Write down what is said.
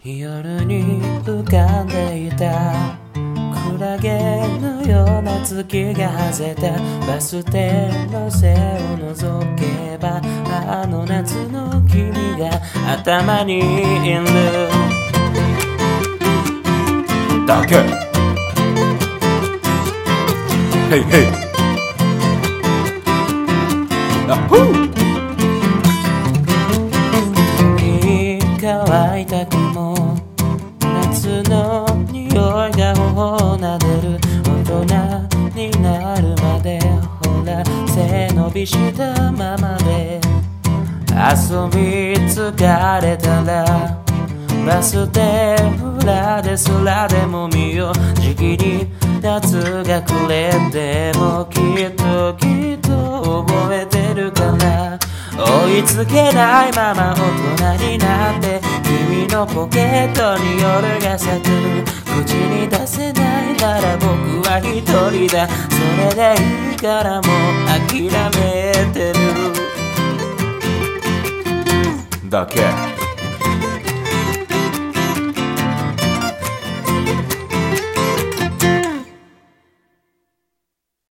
夜に浮かんでいたクラゲのような月が外れたバス停の背を覗けばあの夏の君が頭にいるだけヘイヘイあふー乾いた雲夏の匂いが頬をなでる大人になるまでほら背伸びしたままで遊び疲れたらバス停裏ですらでも見よう時期に夏が暮れてもきっと覚えてるから追いつけないまま大人になって君のポケットに夜が咲く口に出せないなら僕は一人だそれでいいからもう諦めてるだけ